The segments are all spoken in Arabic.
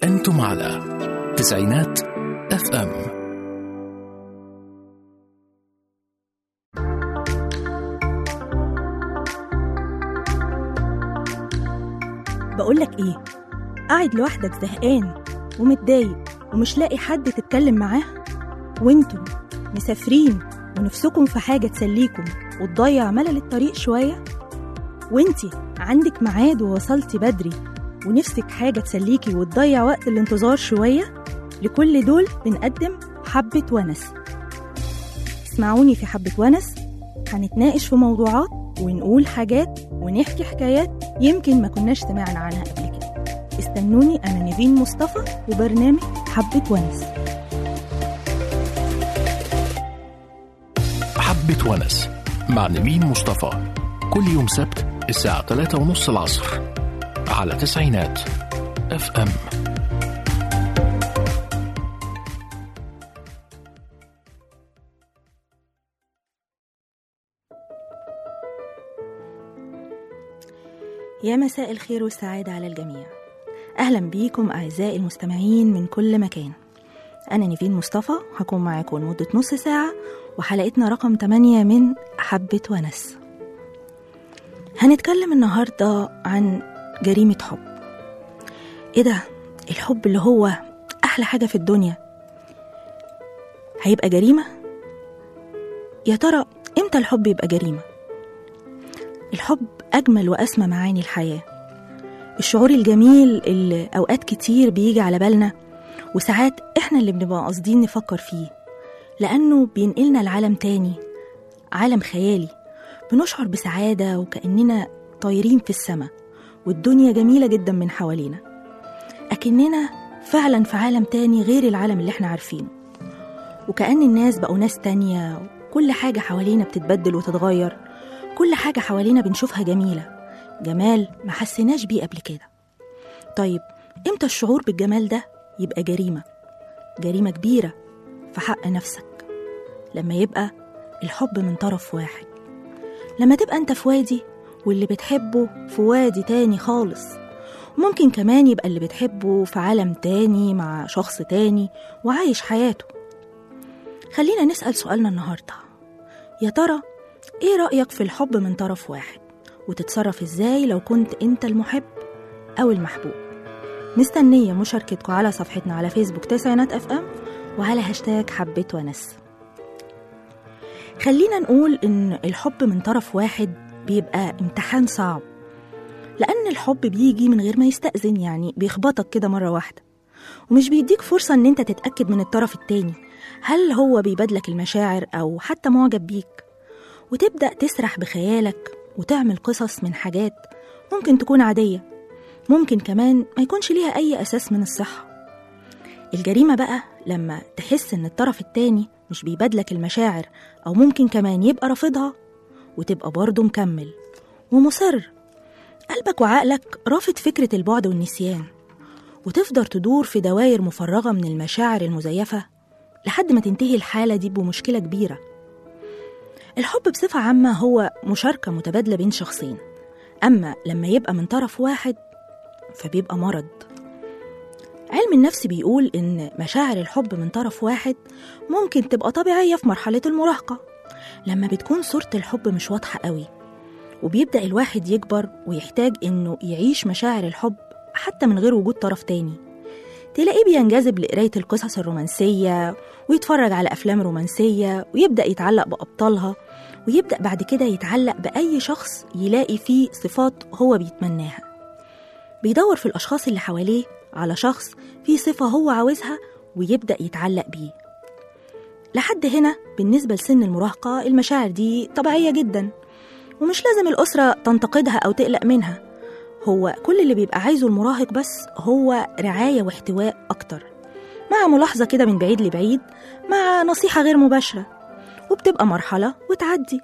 أنتم على تسعينات FM. بقولك إيه؟ قاعد لوحدك زهقان ومتضايق ومش لاقي حد تتكلم معاه، وانتم مسافرين ونفسكم في حاجة تسليكم وتضيع ملل الطريق شوية، وانتي عندك ميعاد ووصلتي بدري ونفسك حاجة تسليكي وتضيع وقت الانتظار شوية. لكل دول بنقدم حبة ونس. اسمعوني في حبة ونس، هنتناقش في موضوعات ونقول حاجات ونحكي حكايات يمكن ما كناش سمعنا عنها قبل كده. استنوني، أنا نيفين مصطفى وبرنامج حبة ونس. حبة ونس مع نيفين مصطفى كل يوم سبت الساعة 3:30 العصر على تسعينات FM. يا مساء الخير والسعادة على الجميع. أهلا بيكم أعزائي المستمعين من كل مكان. أنا نيفين مصطفى، هكون معاكم لمدة نص ساعة، وحلقتنا رقم 8 من حبة ونس. هنتكلم النهاردة عن جريمة حب. إيه ده؟ الحب اللي هو أحلى حاجة في الدنيا هيبقى جريمة؟ يا ترى إمتى الحب يبقى جريمة؟ الحب أجمل وأسمى معاني الحياة، الشعور الجميل اللي أوقات كتير بيجي على بالنا وساعات إحنا اللي بنبقى قاصدين نفكر فيه، لأنه بينقلنا لعالم تاني، عالم خيالي، بنشعر بسعادة وكأننا طايرين في السماء والدنيا جميلة جدا من حوالينا، أكننا فعلا في عالم تاني غير العالم اللي احنا عارفينه، وكأن الناس بقوا ناس تانية، وكل حاجة حوالينا بتتبدل وتتغير، كل حاجة حوالينا بنشوفها جميلة، جمال ما حسيناش بيه قبل كده. طيب امتى الشعور بالجمال ده يبقى جريمة؟ جريمة كبيرة في حق نفسك، لما يبقى الحب من طرف واحد، لما تبقى انت في وادي واللي بتحبه في وادي تاني خالص، ممكن كمان يبقى اللي بتحبه في عالم تاني مع شخص تاني وعايش حياته. خلينا نسأل سؤالنا النهاردة، يا ترى ايه رأيك في الحب من طرف واحد؟ وتتصرف ازاي لو كنت انت المحب او المحبوب؟ مستنية مشاركتكم على صفحتنا على فيسبوك تسعينات FM وعلى هاشتاج حبة ونس. خلينا نقول ان الحب من طرف واحد بيبقى امتحان صعب، لأن الحب بيجي من غير ما يستأذن، يعني بيخبطك كده مرة واحدة، ومش بيديك فرصة ان انت تتأكد من الطرف التاني هل هو بيبادلك المشاعر او حتى معجب بيك، وتبدأ تسرح بخيالك وتعمل قصص من حاجات ممكن تكون عادية، ممكن كمان ما يكونش ليها أي أساس من الصحة. الجريمة بقى لما تحس إن الطرف التاني مش بيبادلك المشاعر، أو ممكن كمان يبقى رافضها، وتبقى برضه مكمل ومصر، قلبك وعقلك رافض فكرة البعد والنسيان، وتفضل تدور في دوائر مفرغة من المشاعر المزيفة لحد ما تنتهي الحالة دي بمشكلة كبيرة. الحب بصفة عامة هو مشاركة متبادلة بين شخصين، أما لما يبقى من طرف واحد فبيبقى مرض. علم النفس بيقول إن مشاعر الحب من طرف واحد ممكن تبقى طبيعية في مرحلة المراهقة، لما بتكون صورة الحب مش واضحة قوي، وبيبدأ الواحد يكبر ويحتاج إنه يعيش مشاعر الحب حتى من غير وجود طرف تاني. تلاقيه بينجذب لقراية القصص الرومانسية ويتفرج على أفلام رومانسية ويبدأ يتعلق بأبطالها، ويبدأ بعد كده يتعلق بأي شخص يلاقي فيه صفات هو بيتمناها. بيدور في الأشخاص اللي حواليه على شخص فيه صفة هو عاوزها ويبدأ يتعلق بيه. لحد هنا بالنسبة لسن المراهقة المشاعر دي طبيعية جدا، ومش لازم الأسرة تنتقدها أو تقلق منها. هو كل اللي بيبقى عايزه المراهق بس هو رعاية واحتواء أكتر، مع ملاحظة كده من بعيد لبعيد، مع نصيحة غير مباشرة، وبتبقى مرحلة وتعدي.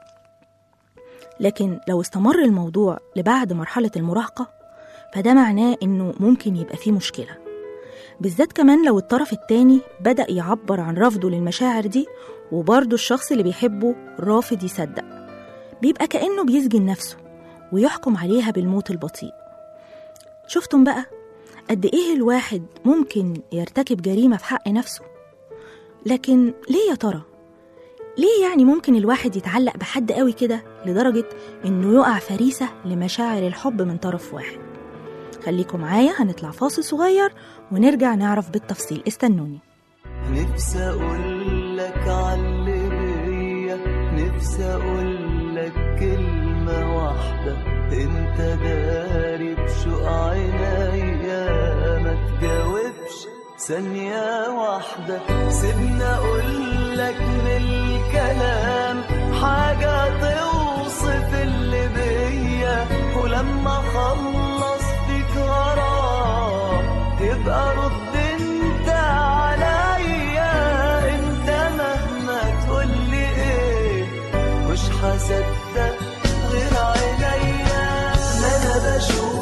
لكن لو استمر الموضوع لبعد مرحلة المراهقة فده معناه إنه ممكن يبقى فيه مشكلة، بالذات كمان لو الطرف التاني بدأ يعبر عن رفضه للمشاعر دي، وبرضه الشخص اللي بيحبه رافض يصدق، بيبقى كأنه بيسجن نفسه ويحكم عليها بالموت البطيء. شفتم بقى؟ قد إيه الواحد ممكن يرتكب جريمة في حق نفسه. لكن ليه يا ترى؟ ليه يعني ممكن الواحد يتعلق بحد قوي كده لدرجة إنه يقع فريسة لمشاعر الحب من طرف واحد؟ خليكم معايا، هنطلع فاصل صغير ونرجع نعرف بالتفصيل. استنوني. نفسي أقولك عاللي بيا، نفسي أقولك كلمة واحدة، انت داري بشوق عينيا، ما تجاوبش ثانية واحدة، سيبني أقولك بالكلام حاجة توصف اللي بيا، ولما أخلص فيك غرام تبقى رد انت عليا، انت مهما تقولي ايه مش هصدق غير عينيا، انا بشوف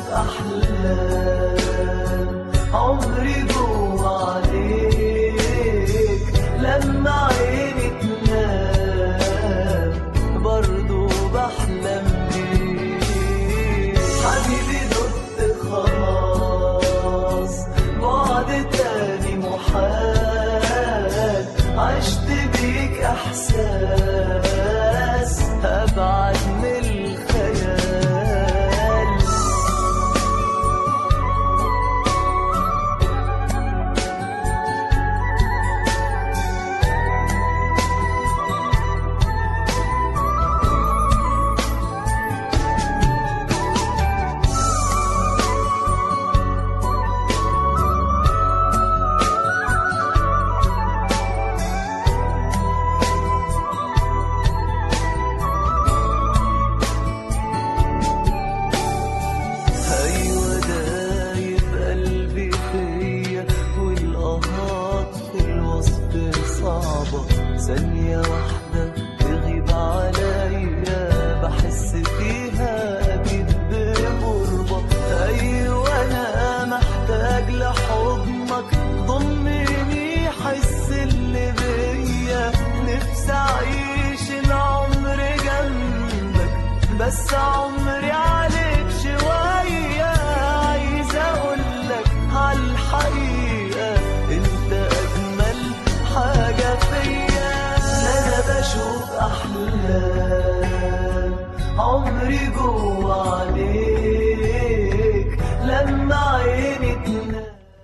احلام عمري جوا عليك، لما عيني تنام برضو بحلم بيك، حبيبي دقت خلاص بعد تاني محال، عشت بيك احساس ابعد من الخيال. ثانية واحدة تغيب عليا، بحس فيها أكيد بغربة، أيوة أنا محتاج لحضنك، ضمني حس اللي بيا، نفسي أعيش العمر جنبك، بس عمري عليك شوية، عايز أقولك عالحقيقة أنت أجمل حاجة فيا، بشوف أحلام عمري جوا عليك، لما عيني تنام.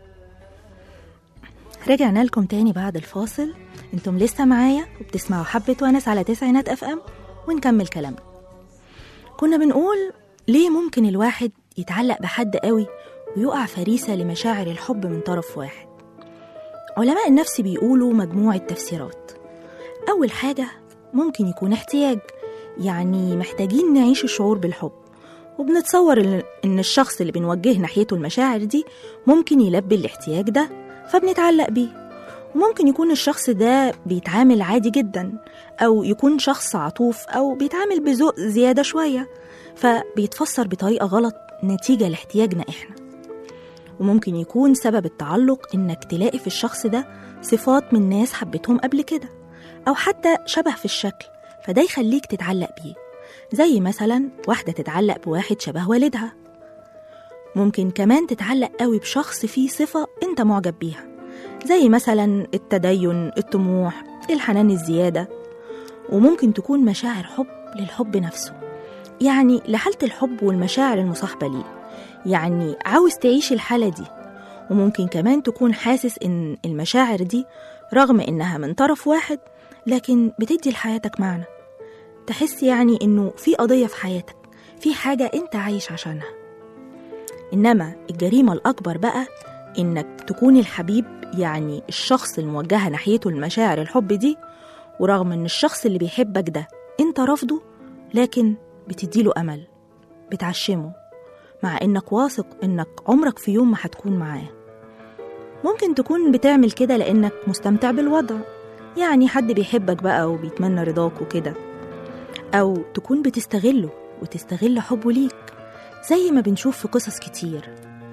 رجعنا لكم تاني بعد الفاصل، انتم لسه معايا وبتسمعوا حبة ونس على 90 FM، ونكمل كلامنا. كنا بنقول ليه ممكن الواحد يتعلق بحد قوي ويقع فريسة لمشاعر الحب من طرف واحد. علماء النفس بيقولوا مجموعة تفسيرات. أول حاجة ممكن يكون احتياج، يعني محتاجين نعيش الشعور بالحب، وبنتصور إن الشخص اللي بنوجه ناحيته المشاعر دي ممكن يلبي الاحتياج ده فبنتعلق بيه. وممكن يكون الشخص ده بيتعامل عادي جدا، أو يكون شخص عطوف أو بيتعامل بذوق زيادة شوية، فبيتفسر بطريقة غلط نتيجة لاحتياجنا إحنا. وممكن يكون سبب التعلق إنك تلاقي في الشخص ده صفات من ناس حبتهم قبل كده، أو حتى شبه في الشكل، فده يخليك تتعلق بيه، زي مثلا واحدة تتعلق بواحد شبه والدها. ممكن كمان تتعلق قوي بشخص فيه صفة أنت معجب بيها، زي مثلا التدين، الطموح، الحنان الزيادة. وممكن تكون مشاعر حب للحب نفسه، يعني لحالة الحب والمشاعر المصاحبة ليه، يعني عاوز تعيش الحالة دي. وممكن كمان تكون حاسس إن المشاعر دي رغم إنها من طرف واحد لكن بتدي لحياتك معنى، تحس يعني إنه في قضية في حياتك، في حاجة أنت عايش عشانها. إنما الجريمة الأكبر بقى إنك تكون الحبيب، يعني الشخص الموجهة ناحيته المشاعر الحب دي، ورغم إن الشخص اللي بيحبك ده أنت رافضه، لكن بتديله أمل، بتعشمه، مع إنك واثق إنك عمرك في يوم ما هتكون معاه. ممكن تكون بتعمل كده لأنك مستمتع بالوضع، يعني حد بيحبك بقى وبيتمنى رضاك وكده، أو تكون بتستغله وتستغل حبه ليك، زي ما بنشوف في قصص كتير.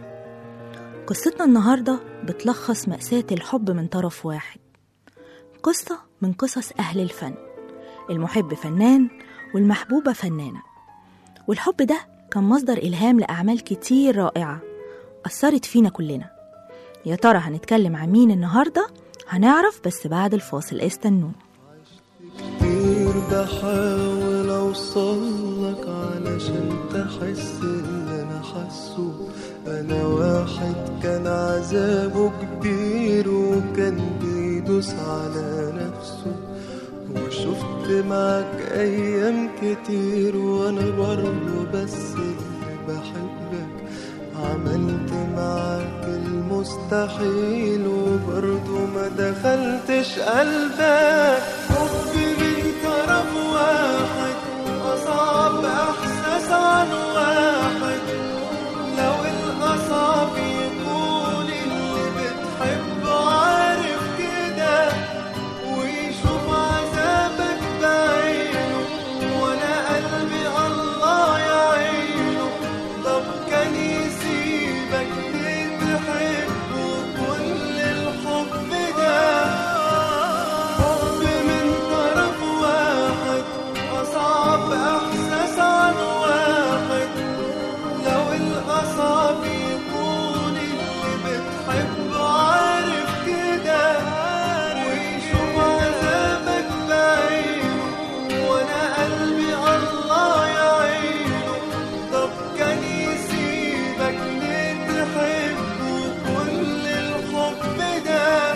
قصتنا النهاردة بتلخص مأساة الحب من طرف واحد، قصة من قصص أهل الفن. المحب فنان والمحبوبة فنانة، والحب ده كان مصدر إلهام لأعمال كتير رائعة، أثرت فينا كلنا. يا ترى هنتكلم عن مين النهاردة؟ هنعرف بس بعد الفاصل، استنوا. كتير بحاول اوصلك علشان تحس اللي انا حاسه. انا واحد كان عذابه كبير وكان بيدوس على نفسه، وشفت معك ايام كتير وانا برضو بس اللي بحبك. عملت معك المستحيل وبرضو ما دخلتش قلبك. حب من طرف واحد أصعب إحساس عن واحد. لو الأصعب يكون اللي بتحبه عارف كده ويشوف عذابك بعينه، وأنا قلبي الله يعينه. طب كان يسيبك ليه تحبه كل الحب ده؟ حب من طرف واحد أصعب إحساس عن واحد. لو الأصعب يكون اللي بتحبه عارف كده ويشوف عذابك بعينه، وأنا قلبي الله يعينه. طب كان يسيبك ليه تحبه كل الحب ده؟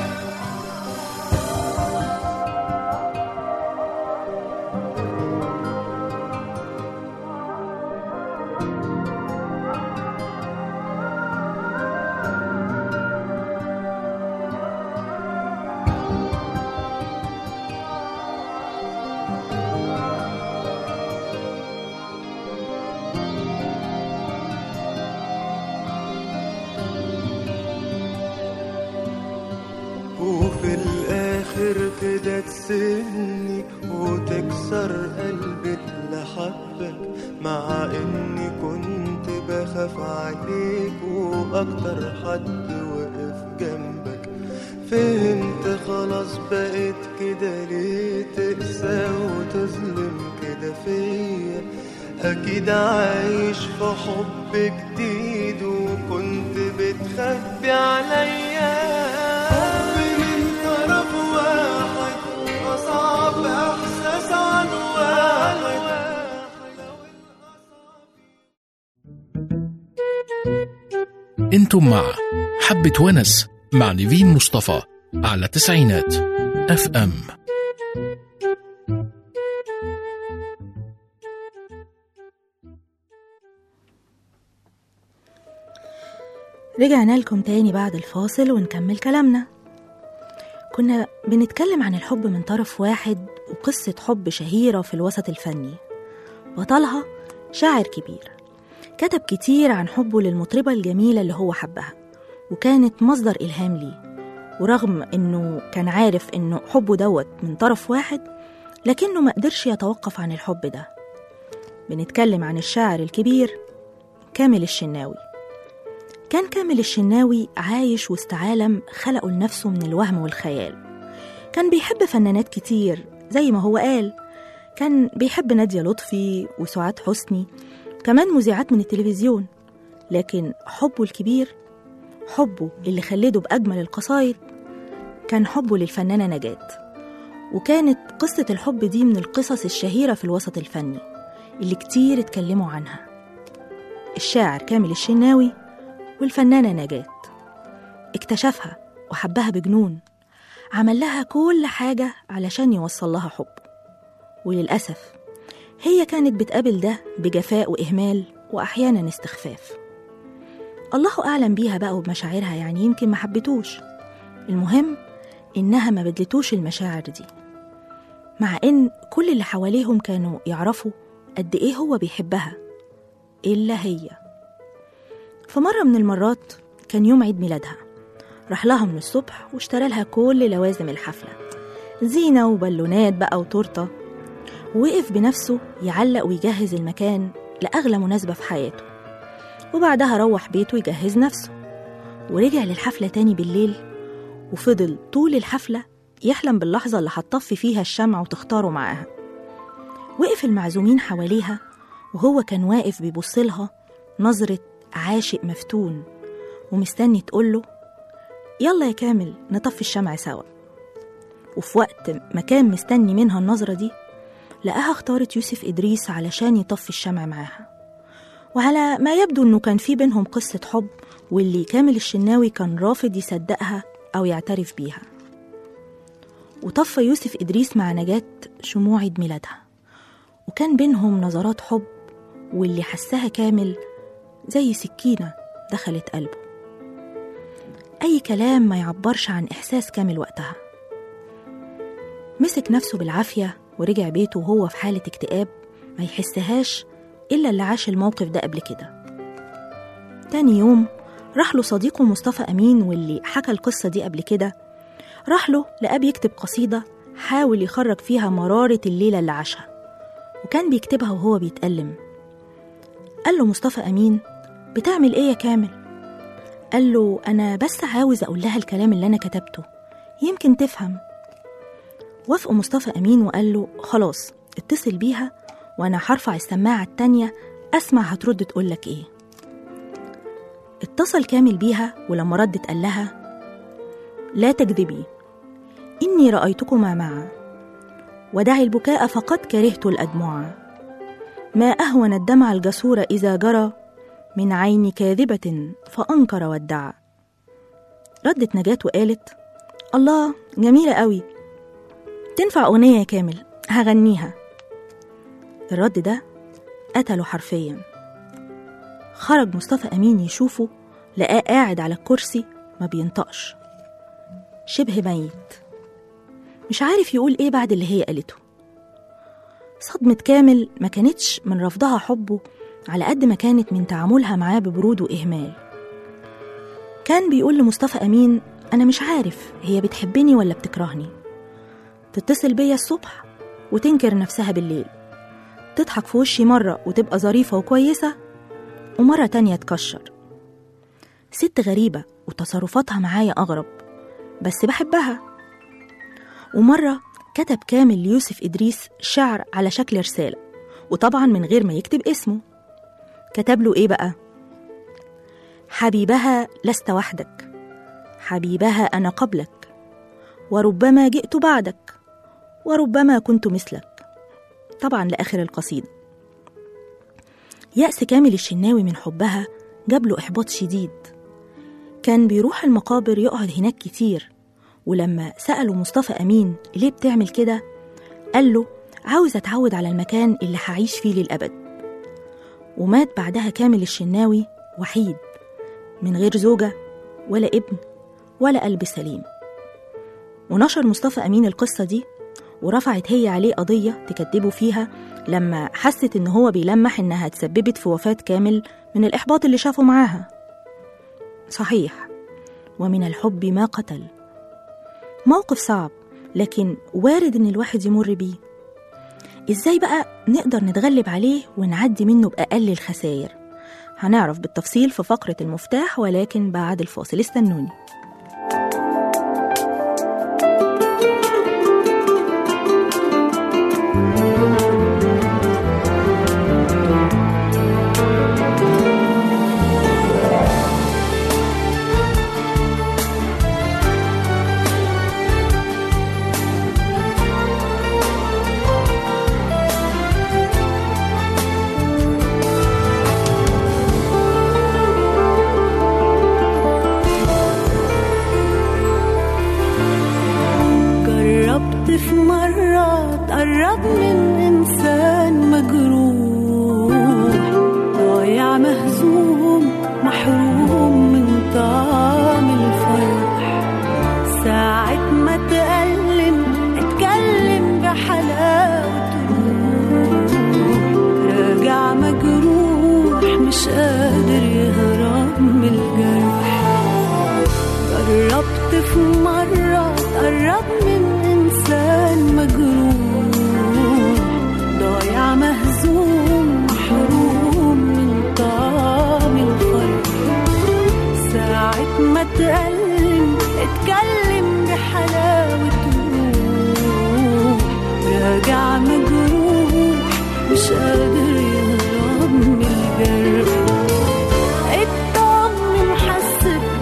وفي الآخر كده تسيبني وتكسر قلبي اللي حبك، مع إني كنت بخاف عليك وأكتر حد وقف جنبك. فهمت خلاص بقيت كده ليه تقسى وتظلم كده فيا. أكيد عايش في حب جديد وكنت بتخبي عليا. أصعب إحساس عن واحد. انتم مع حبة ونس مع نيفين مصطفى على تسعينات FM. رجعنا لكم تاني بعد الفاصل ونكمل كلامنا. كنا بنتكلم عن الحب من طرف واحد وقصة حب شهيرة في الوسط الفني. بطلها شاعر كبير كتب كتير عن حبه للمطربة الجميلة اللي هو حبها، وكانت مصدر إلهام ليه. ورغم إنه كان عارف إنه حبه دوت من طرف واحد، لكنه ما قدرش يتوقف عن الحب ده. بنتكلم عن الشاعر الكبير كامل الشناوي. كان كامل الشناوي عايش وسط عالم خلقه لنفسه من الوهم والخيال. كان بيحب فنانات كتير زي ما هو قال. كان بيحب نادية لطفي وسعاد حسني، كمان مذيعات من التلفزيون. لكن حبه الكبير، حبه اللي خلده بأجمل القصايد، كان حبه للفنانة نجاة. وكانت قصة الحب دي من القصص الشهيرة في الوسط الفني اللي كتير اتكلموا عنها. الشاعر كامل الشناوي والفنانة نجاة اكتشفها وحبها بجنون، عمل لها كل حاجة علشان يوصل لها حب. وللأسف هي كانت بتقابل ده بجفاء وإهمال وأحيانا استخفاف. الله أعلم بيها بقى وبمشاعرها، يعني يمكن ما حبتوش. المهم إنها ما بدلتوش المشاعر دي، مع إن كل اللي حواليهم كانوا يعرفوا قد إيه هو بيحبها إلا هي. فمرة من المرات كان يوم عيد ميلادها، راح لها من الصبح واشترى لها كل لوازم الحفلة، زينة وبالونات بقى وتورتة، ووقف بنفسه يعلق ويجهز المكان لأغلى مناسبة في حياته. وبعدها روح بيته يجهز نفسه، ورجع للحفلة تاني بالليل، وفضل طول الحفلة يحلم باللحظة اللي هتطفي فيها الشمع وتختاره معاها. وقف المعزومين حواليها وهو كان واقف بيبصلها نظرة عاشق مفتون، ومستني تقوله يلا يا كامل نطفي الشمع سوا. وفي وقت ما كان مستني منها النظرة دي لقاها اختارت يوسف إدريس علشان يطفي الشمع معاها. وعلى ما يبدو إنه كان في بينهم قصة حب، واللي كامل الشناوي كان رافض يصدقها أو يعترف بيها. وطفى يوسف إدريس مع نجاة شموع عيد ميلادها، وكان بينهم نظرات حب، واللي حسها كامل زي سكينة دخلت قلبه. أي كلام ما يعبرش عن إحساس كامل وقتها. مسك نفسه بالعافية ورجع بيته وهو في حالة اكتئاب ما يحسهاش إلا اللي عاش الموقف ده قبل كده. تاني يوم راح له صديقه مصطفى أمين، واللي حكى القصة دي قبل كده. راح له لقاه بيكتب قصيدة حاول يخرج فيها مرارة الليلة اللي عاشها، وكان بيكتبها وهو بيتألم. قال له مصطفى أمين بتعمل إيه يا كامل؟ قال له أنا بس عاوز أقول لها الكلام اللي أنا كتبته يمكن تفهم. وافقه مصطفى أمين وقال له خلاص اتصل بيها وأنا هرفع السماعة التانية أسمع هترد تقولك إيه. اتصل كامل بيها، ولما ردت قال لها لا تكذبي، إني رأيتكما معا، ودعي البكاء فقد كرهت الأدمعا، ما أهون الدمع الجسور إذا جرى من عين كاذبة فأنكر وادعى. ردت نجاة وقالت الله جميلة قوي، تنفع أغنية يا كامل هغنيها. الرد ده قتله حرفيا. خرج مصطفى أمين يشوفه لقاه قاعد على الكرسي ما بينطقش، شبه ميت، مش عارف يقول ايه بعد اللي هي قالته. صدمة كامل ما كانتش من رفضها حبه على قد ما كانت من تعاملها معاه ببرود وإهمال. كان بيقول لمصطفى أمين أنا مش عارف هي بتحبني ولا بتكرهني، تتصل بيا الصبح وتنكر نفسها بالليل، تضحك في وشي مرة وتبقى ظريفة وكويسة، ومرة تانية تكشر. ست غريبة وتصرفاتها معايا أغرب، بس بحبها. ومرة كتب كامل ليوسف إدريس شعر على شكل رسالة، وطبعا من غير ما يكتب اسمه. كتب له إيه بقى؟ حبيبها لست وحدك، حبيبها أنا قبلك، وربما جئت بعدك، وربما كنت مثلك. طبعا لآخر القصيدة. يأس كامل الشناوي من حبها جاب له إحباط شديد. كان بيروح المقابر يقعد هناك كتير، ولما سأله مصطفى أمين ليه بتعمل كده قال له عاوز أتعود على المكان اللي هعيش فيه للأبد. ومات بعدها كامل الشناوي وحيد من غير زوجة ولا ابن ولا قلب سليم. ونشر مصطفى أمين القصة دي، ورفعت هي عليه قضية تكذبه فيها لما حست إن هو بيلمح إنها تسببت في وفاة كامل من الإحباط اللي شافه معاها. صحيح، ومن الحب ما قتل. موقف صعب لكن وارد إن الواحد يمر بيه. إزاي بقى نقدر نتغلب عليه ونعدي منه بأقل الخسائر؟ هنعرف بالتفصيل في فقرة المفتاح، ولكن بعد الفاصل استنوني. في مرة تقرب من إنسان مجروح، ضايع مهزوم محروم من طعم الفرح. ساعة ما تألم اتكلم بحلاوة روح، راجع مجروح مش قادر يهرب من الجرح. قربت في مرة تقرب من إنسان مجروح، ضايع مهزوم محروم من طعم الفرح. ساعة ما تألم اتكلم بحلاوة روح، راجع مجروح مش قادر يهرب من الجرح. اطمن حس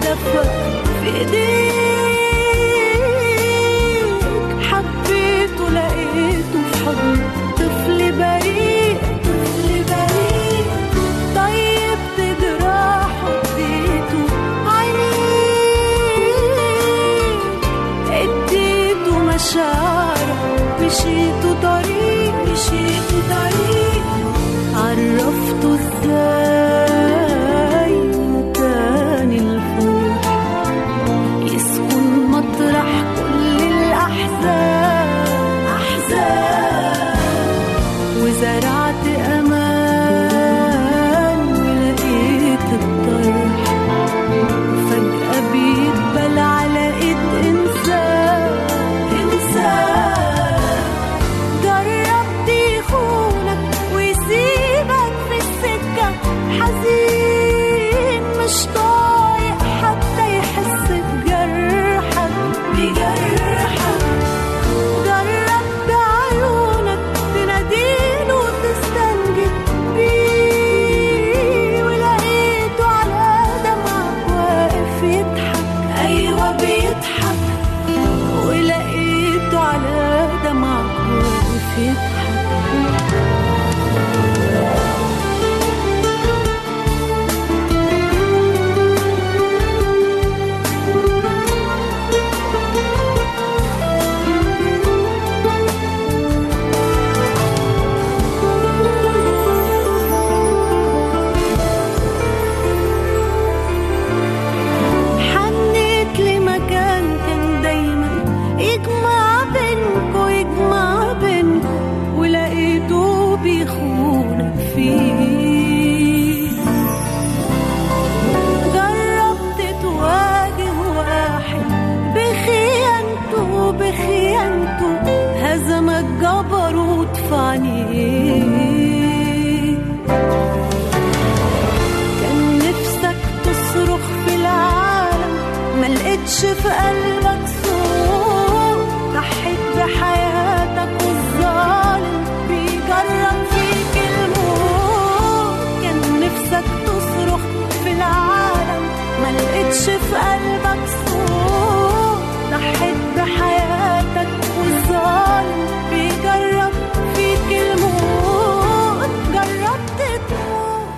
لقيتش في قلبك صوت ضحيت بحياتك والظالم بيجرب فيك الموت. كان نفسك تصرخ في العالم ما لقيتش في قلبك صوت ضحيت بحياتك والظالم بيجرب فيك الموت. جربت تموت.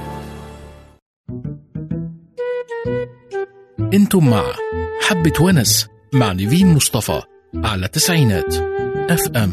انتم مع حبة ونس مع نيفين مصطفى على تسعينات FM.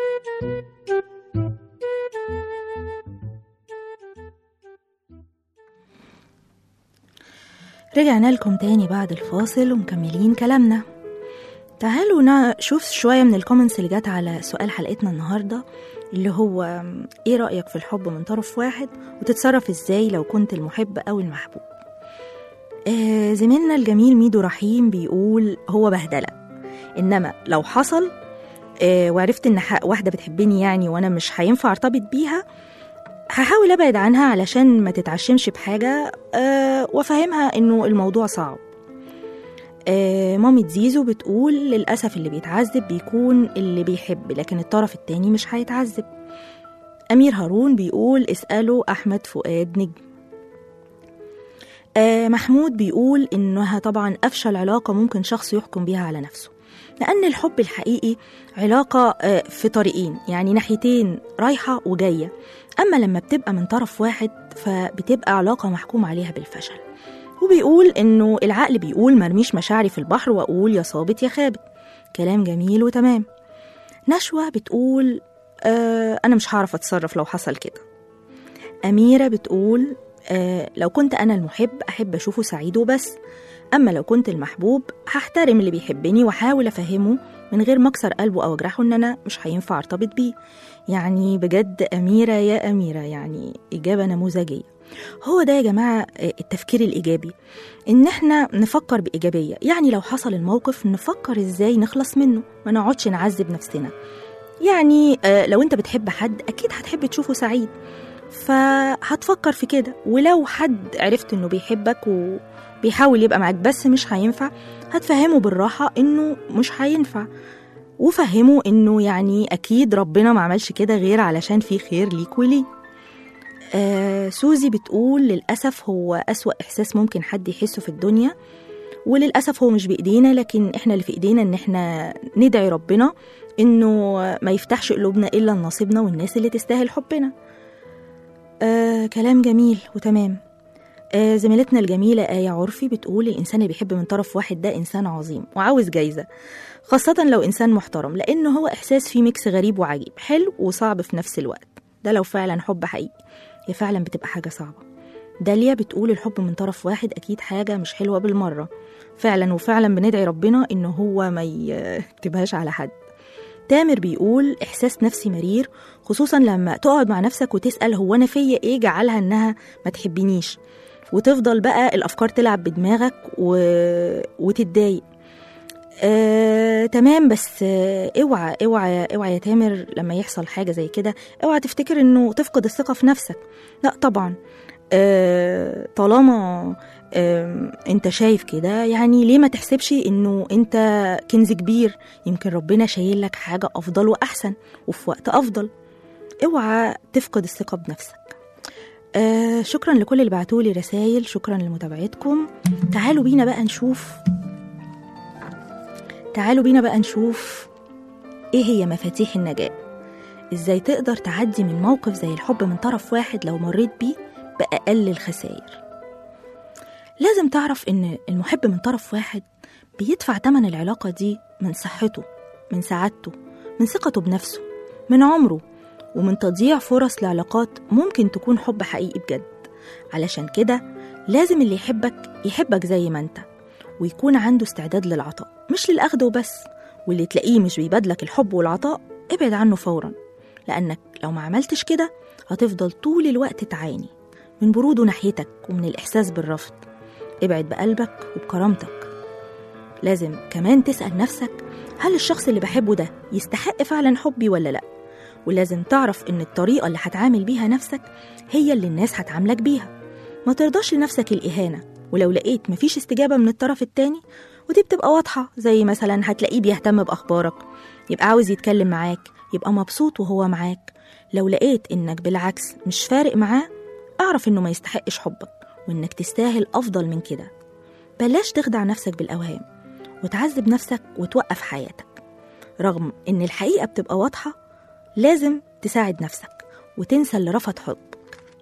رجعنا لكم تاني بعد الفاصل ومكملين كلامنا. تعالوا نشوف شوية من الكومنتس اللي جات على سؤال حلقتنا النهاردة، اللي هو ايه رأيك في الحب من طرف واحد وتتصرف ازاي لو كنت المحب او المحبوب. زميلنا الجميل ميدو رحيم بيقول هو بهدلة، انما لو حصل وعرفت ان واحدة بتحبني يعني وانا مش هينفع ارتبط بيها، هحاول ابعد عنها علشان ما تتعشمش بحاجة وافهمها انه الموضوع صعب. مامي زيزو بتقول للأسف اللي بيتعذب بيكون اللي بيحب، لكن الطرف التاني مش هيتعذب. أمير هارون بيقول اسألوا أحمد فؤاد نجم. محمود بيقول إنها طبعا أفشل علاقة ممكن شخص يحكم بيها على نفسه، لأن الحب الحقيقي علاقة في طريقين، يعني ناحيتين رايحة وجاية. أما لما بتبقى من طرف واحد فبتبقى علاقة محكوم عليها بالفشل. وبيقول إنه العقل بيقول مرميش مشاعري في البحر وأقول يا صابت يا خابت. كلام جميل وتمام. نشوة بتقول أنا مش هعرف أتصرف لو حصل كده. أميرة بتقول لو كنت أنا المحب أحب أشوفه سعيد وبس، أما لو كنت المحبوب هحترم اللي بيحبني وحاول أفهمه من غير ما أكسر قلبه أو أجرحه إن أنا مش هينفع أرتبط بيه. يعني بجد أميرة يا أميرة، يعني إجابة نموذجية. هو ده يا جماعة التفكير الإيجابي، إن إحنا نفكر بإيجابية. يعني لو حصل الموقف نفكر إزاي نخلص منه، ما نقعدش نعذب نفسنا. يعني لو أنت بتحب حد أكيد هتحب تشوفه سعيد، فهتفكر في كده. ولو حد عرفت إنه بيحبك وبيحاول يبقى معاك بس مش هينفع، هتفهمه بالراحة إنه مش هينفع، وفهمه إنه يعني أكيد ربنا ما عملش كده غير علشان في خير ليك وليه. سوزي بتقول للأسف هو أسوأ إحساس ممكن حد يحسه في الدنيا، وللأسف هو مش بإيدينا، لكن إحنا اللي في إيدينا إن إحنا ندعي ربنا إنه ما يفتحش قلوبنا إلا لنصيبنا والناس اللي تستاهل حبنا. كلام جميل وتمام. زميلتنا الجميلة آية عرفي بتقول الإنسان اللي بيحب من طرف واحد ده إنسان عظيم وعاوز جايزة، خاصة لو إنسان محترم، لأنه هو إحساس فيه ميكس غريب وعجيب، حلو وصعب في نفس الوقت. ده لو فعلا حب حقيقي، هي فعلا بتبقى حاجة صعبة. داليا بتقول الحب من طرف واحد أكيد حاجة مش حلوة بالمرة، فعلا وفعلا بندعي ربنا إنه هو ما يكتبهاش على حد. تامر بيقول إحساس نفسي مرير، خصوصا لما تقعد مع نفسك وتسأل هو أنا فيا إيه جعلها إنها ما تحبنيش، وتفضل بقى الأفكار تلعب بدماغك وتتضايق. تمام، بس اوعى اوعى اوعى يا تامر لما يحصل حاجة زي كده اوعى تفتكر انه تفقد الثقة في نفسك. لا طبعا، طالما انت شايف كده يعني ليه ما تحسبش انه انت كنز كبير، يمكن ربنا شايل لك حاجة افضل واحسن وفي وقت افضل. اوعى تفقد الثقة بنفسك. شكرا لكل اللي بعتولي رسائل، شكرا لمتابعتكم. تعالوا بينا بقى نشوف ايه هي مفاتيح النجاة، ازاي تقدر تعدي من موقف زي الحب من طرف واحد لو مريت بيه بأقل الخسائر. لازم تعرف ان المحب من طرف واحد بيدفع تمن العلاقة دي من صحته، من سعادته، من ثقته بنفسه، من عمره، ومن تضييع فرص لعلاقات ممكن تكون حب حقيقي بجد. علشان كده لازم اللي يحبك زي ما انت، ويكون عنده استعداد للعطاء مش للأخذ وبس. واللي تلاقيه مش بيبادلك الحب والعطاء ابعد عنه فورا، لأنك لو ما عملتش كده هتفضل طول الوقت تعاني من بروده ناحيتك ومن الإحساس بالرفض. ابعد بقلبك وبكرامتك. لازم كمان تسأل نفسك هل الشخص اللي بحبه ده يستحق فعلا حبي ولا لأ، ولازم تعرف إن الطريقة اللي هتعامل بيها نفسك هي اللي الناس هتعاملك بيها. ما ترضاش لنفسك الإهانة، ولو لقيت مفيش استجابة من الطرف التاني ودي بتبقى واضحة، زي مثلا هتلاقيه بيهتم بأخبارك، يبقى عاوز يتكلم معاك، يبقى مبسوط وهو معاك. لو لقيت إنك بالعكس مش فارق معاه، اعرف إنه ما يستحقش حبك وإنك تستاهل أفضل من كده. بلاش تخدع نفسك بالأوهام وتعذب نفسك وتوقف حياتك. رغم إن الحقيقة بتبقى واضحة، لازم تساعد نفسك وتنسى اللي رفض حبك.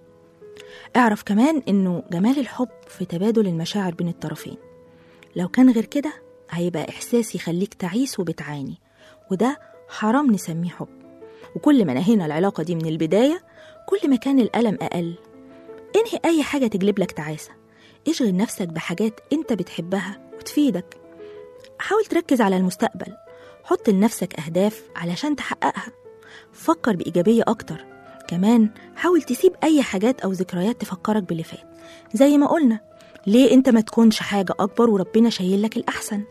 اعرف كمان إنه جمال الحب في تبادل المشاعر بين الطرفين. لو كان غير كده هيبقى إحساس يخليك تعيس وبتعاني، وده حرام نسميه حب. وكل ما نهينا العلاقة دي من البداية، كل ما كان الألم أقل. انهي أي حاجة تجلب لك تعاسة. اشغل نفسك بحاجات انت بتحبها وتفيدك. حاول تركز على المستقبل، حط لنفسك أهداف علشان تحققها. فكر بإيجابية أكتر. كمان حاول تسيب أي حاجات أو ذكريات تفكرك باللي فات. زي ما قلنا، ليه انت ما تكونش حاجة أكبر وربنا شايل لك الأحسن.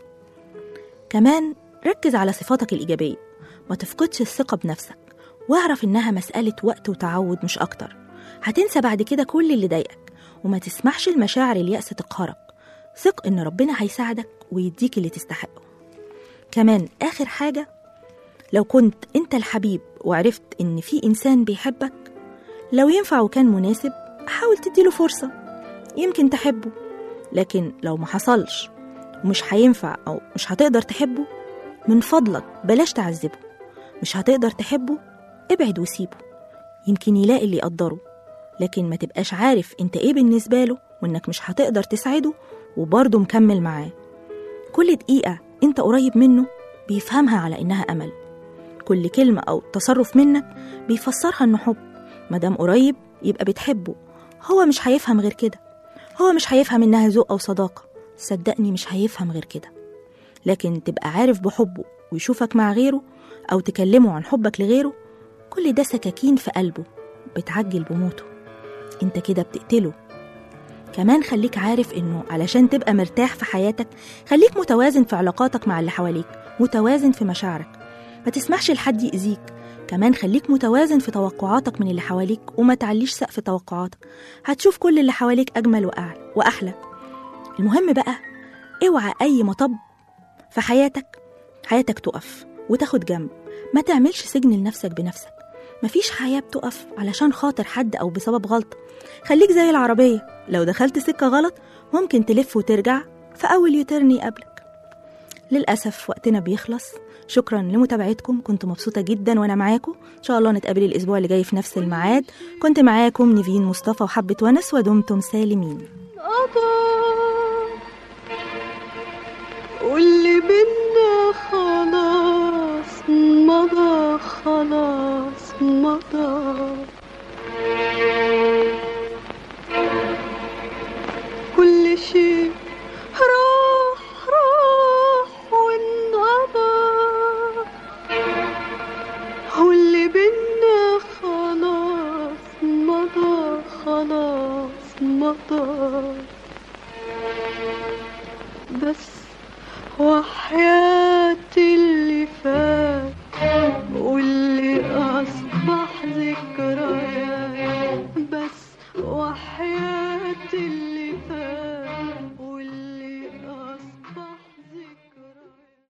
كمان ركز على صفاتك الإيجابية، ما تفقدش الثقة بنفسك، واعرف إنها مسألة وقت وتعود مش أكتر. هتنسى بعد كده كل اللي ضايقك، وما تسمحش المشاعر اليأس تقهرك. ثق إن ربنا هيساعدك ويديك اللي تستحقه. كمان آخر حاجة، لو كنت انت الحبيب وعرفت إن في إنسان بيحبك، لو ينفع وكان مناسب حاول تديله فرصة، يمكن تحبه. لكن لو ما حصلش ومش هينفع أو مش هتقدر تحبه، من فضلك بلاش تعذبه. مش هتقدر تحبه، ابعد وسيبه، يمكن يلاقي اللي يقدره. لكن ما تبقاش عارف انت ايه بالنسبة له، وانك مش هتقدر تساعده وبرضه مكمل معاه. كل دقيقة انت قريب منه بيفهمها على انها امل. كل كلمة او تصرف منك بيفسرها انه حب. مادام قريب يبقى بتحبه. هو مش هيفهم غير كده. هو مش هيفهم انها ذوق او صداقة. صدقني مش هيفهم غير كده. لكن تبقى عارف بحبه ويشوفك مع غيره، او تكلمه عن حبك لغيره، كل ده سكاكين في قلبه بتعجل بموته. انت كده بتقتله. كمان خليك عارف انه علشان تبقى مرتاح في حياتك، خليك متوازن في علاقاتك مع اللي حواليك، متوازن في مشاعرك، ما تسمحش لحد يأذيك. كمان خليك متوازن في توقعاتك من اللي حواليك، وما تعليش سقف توقعاتك. هتشوف كل اللي حواليك أجمل وأحلى. المهم بقى، اوعى أي مطب في حياتك تقف وتاخد جنب. ما تعملش سجن لنفسك بنفسك. مفيش حياة بتقف علشان خاطر حد أو بسبب غلطة. خليك زي العربية، لو دخلت سكة غلط ممكن تلف وترجع في أول يوتيرن يقابلك. للأسف وقتنا بيخلص. شكرا لمتابعتكم، كنت مبسوطة جدا وأنا معاكم. إن شاء الله نتقابل الأسبوع اللي جاي في نفس الميعاد. كنت معاكم نيفين مصطفى وحبة ونس، ودمتم سالمين. واللي بينا خلاص مضى، خلاص مضى. كل شيء راح وانقضى. واللي بينا خلاص مضى، خلاص مضى. بس